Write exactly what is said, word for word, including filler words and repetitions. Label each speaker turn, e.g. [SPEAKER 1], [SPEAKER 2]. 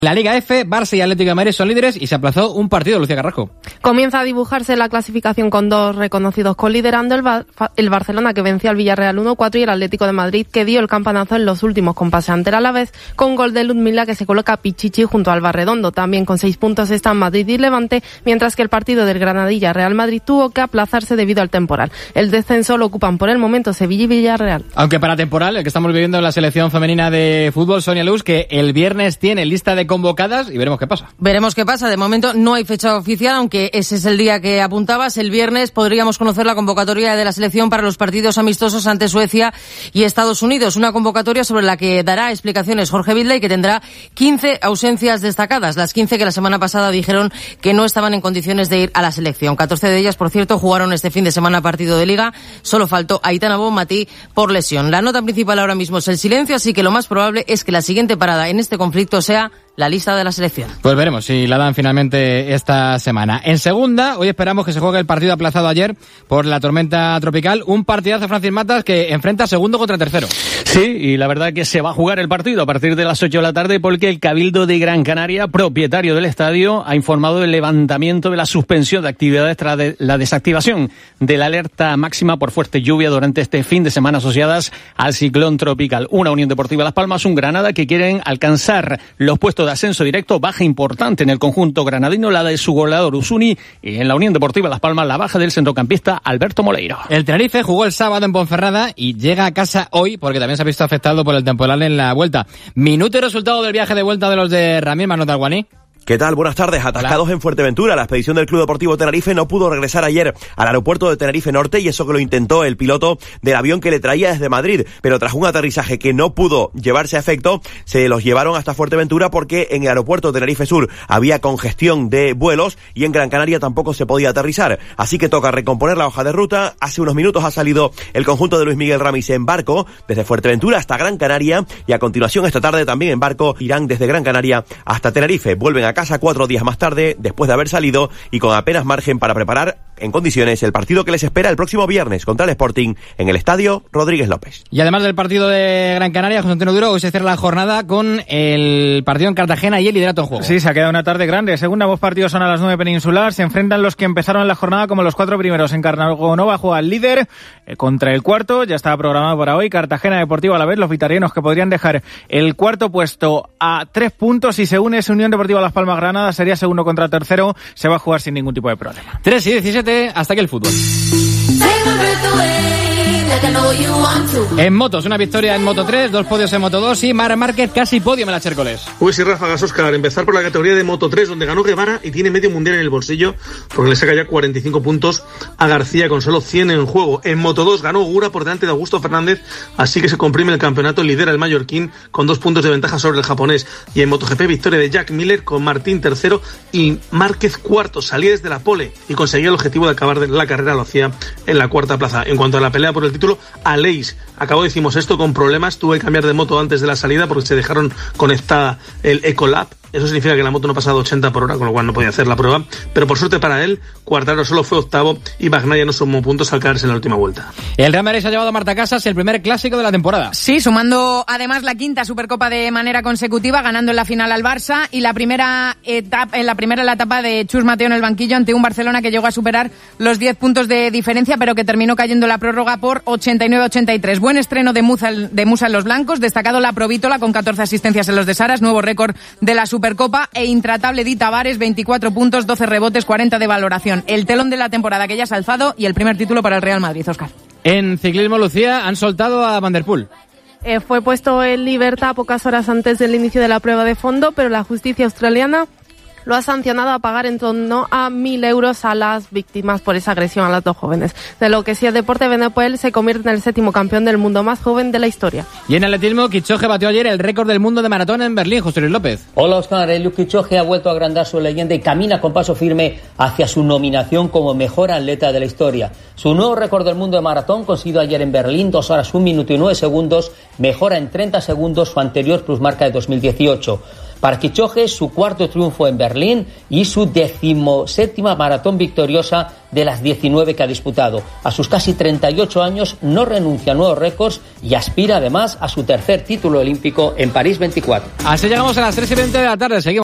[SPEAKER 1] La Liga F, Barça y Atlético de Madrid son líderes y se aplazó un partido, Lucía Carrasco.
[SPEAKER 2] Comienza a dibujarse la clasificación con dos reconocidos coliderando, el, Ba- el Barcelona que venció al Villarreal uno cuatro y el Atlético de Madrid que dio el campanazo en los últimos compases ante el Alavés con gol de Ludmila que se coloca Pichichi junto al Barredondo. También con seis puntos están Madrid y Levante, mientras que el partido del Granadilla-Real Madrid tuvo que aplazarse debido al temporal. El descenso lo ocupan por el momento Sevilla y Villarreal.
[SPEAKER 1] Aunque para temporal, el que estamos viviendo en la selección femenina de fútbol, Sonia Luz, que el viernes tiene lista de convocadas y veremos qué pasa.
[SPEAKER 3] Veremos qué pasa. De momento no hay fecha oficial, aunque ese es el día que apuntabas. El viernes podríamos conocer la convocatoria de la selección para los partidos amistosos ante Suecia y Estados Unidos. Una convocatoria sobre la que dará explicaciones Jorge Vilda y que tendrá quince ausencias destacadas. Las quince que la semana pasada dijeron que no estaban en condiciones de ir a la selección. catorce de ellas, por cierto, jugaron este fin de semana partido de Liga. Solo faltó Aitana Bonmatí por lesión. La nota principal ahora mismo es el silencio, así que lo más probable es que la siguiente parada en este conflicto sea la lista de la selección.
[SPEAKER 1] Pues veremos si la dan finalmente esta semana. En segunda, hoy esperamos que se juegue el partido aplazado ayer por la tormenta tropical. Un partidazo, Francis Matas, que enfrenta segundo contra tercero.
[SPEAKER 4] Sí, y la verdad que se va a jugar el partido a partir de las ocho de la tarde porque el Cabildo de Gran Canaria, propietario del estadio, ha informado del levantamiento de la suspensión de actividades tras de la desactivación de la alerta máxima por fuerte lluvia durante este fin de semana asociadas al ciclón tropical. Una Unión Deportiva Las Palmas, un Granada que quieren alcanzar los puestos de ascenso directo, baja importante en el conjunto granadino, la de su goleador Usuni, y en la Unión Deportiva Las Palmas la baja del centrocampista Alberto Moleiro.
[SPEAKER 1] El Tenerife jugó el sábado en Ponferrada y llega a casa hoy porque también se ha visto afectado por el temporal en la vuelta. Minuto y resultado del viaje de vuelta de los de Ramírez Manota Alguaní.
[SPEAKER 5] ¿Qué tal? Buenas tardes. Atascados
[SPEAKER 1] Hola.
[SPEAKER 5] En Fuerteventura. La expedición del Club Deportivo Tenerife no pudo regresar ayer al aeropuerto de Tenerife Norte y eso que lo intentó el piloto del avión que le traía desde Madrid. Pero tras un aterrizaje que no pudo llevarse a efecto, se los llevaron hasta Fuerteventura porque en el aeropuerto de Tenerife Sur había congestión de vuelos y en Gran Canaria tampoco se podía aterrizar. Así que toca recomponer la hoja de ruta. Hace unos minutos ha salido el conjunto de Luis Miguel Ramis en barco desde Fuerteventura hasta Gran Canaria y a continuación esta tarde también en barco irán desde Gran Canaria hasta Tenerife. Vuelven a casa cuatro días más tarde, después de haber salido y con apenas margen para preparar en condiciones el partido que les espera el próximo viernes contra el Sporting en el Estadio Rodríguez López.
[SPEAKER 1] Y además del partido de Gran Canaria, José Antonio Duro, hoy se cierra la jornada con el partido en Cartagena y el liderato en juego.
[SPEAKER 6] Sí, se ha quedado una tarde grande. Según ambos partidos son a las nueve peninsular. Se enfrentan los que empezaron la jornada como los cuatro primeros. En Carnagonova juega el líder eh, contra el cuarto. Ya estaba programado para hoy. Cartagena Deportivo a la vez. Los vitarianos que podrían dejar el cuarto puesto a tres puntos. Si se une esa Unión Deportiva Las Palmas Granada, sería segundo contra tercero. Se va a jugar sin ningún tipo de problema.
[SPEAKER 1] tres y diecisiete, hasta aquí el fútbol. En motos, una victoria en Moto tres, dos podios en Moto dos y Marc Márquez casi podio en la Chércoles.
[SPEAKER 7] Pues sí, ráfagas, Óscar. Empezar por la categoría de Moto tres, donde ganó Guevara y tiene medio mundial en el bolsillo, porque le saca ya cuarenta y cinco puntos a García con solo cien en juego. En Moto dos ganó Ogura por delante de Augusto Fernández, así que se comprime el campeonato, lidera el mallorquín con dos puntos de ventaja sobre el japonés. Y en MotoGP, victoria de Jack Miller con Martín tercero y Márquez cuarto. Salía desde la pole y conseguía el objetivo de acabar la carrera, lo hacía en la cuarta plaza. En cuanto a la pelea por el título, Aleix acabó decimosexto con problemas, tuvo que cambiar de moto antes de la salida porque se dejaron conectada el Ecolab. Eso significa que la moto no pasaba de ochenta por hora, con lo cual no podía hacer la prueba. Pero por suerte para él, Quartararo solo fue octavo y Bagnaia no sumó puntos al caerse en la última vuelta.
[SPEAKER 1] El Real Madrid se ha llevado a Marta Casas el primer clásico de la temporada.
[SPEAKER 8] Sí, sumando además la quinta Supercopa de manera consecutiva, ganando en la final al Barça y la primera etapa, en la primera la etapa de Chus Mateo en el banquillo ante un Barcelona que llegó a superar los diez puntos de diferencia, pero que terminó cayendo la prórroga por ochenta y nueve a ochenta y tres. Buen estreno de Musa, de Musa en los blancos, destacado la Provítola con catorce asistencias en los de Saras, nuevo récord de la Supercopa, e intratable Di Tavares, veinticuatro puntos, doce rebotes, cuarenta de valoración. El telón de la temporada que ya se ha alzado y el primer título para el Real Madrid, Óscar.
[SPEAKER 1] En ciclismo, Lucía, han soltado a Van der Poel.
[SPEAKER 2] Eh, fue puesto en libertad pocas horas antes del inicio de la prueba de fondo, pero la justicia australiana lo ha sancionado a pagar en torno a mil euros a las víctimas por esa agresión a las dos jóvenes. De lo que sí es deporte, Van der Poel se convierte en el séptimo campeón del mundo más joven de la historia.
[SPEAKER 1] Y en atletismo, Kipchoge batió ayer el récord del mundo de maratón en Berlín. José Luis López.
[SPEAKER 9] Hola, Óscar. Eliud Kipchoge ha vuelto a agrandar su leyenda y camina con paso firme hacia su nominación como mejor atleta de la historia. Su nuevo récord del mundo de maratón, conseguido ayer en Berlín, dos horas, un minuto y nueve segundos, mejora en treinta segundos su anterior plusmarca de dos mil dieciocho. Para Kipchoge, su cuarto triunfo en Berlín y su decimoséptima maratón victoriosa de las diecinueve que ha disputado. A sus casi treinta y ocho años no renuncia a nuevos récords y aspira además a su tercer título olímpico en París veinticuatro.
[SPEAKER 1] Así llegamos a las tres y veinte de la tarde. Seguimos.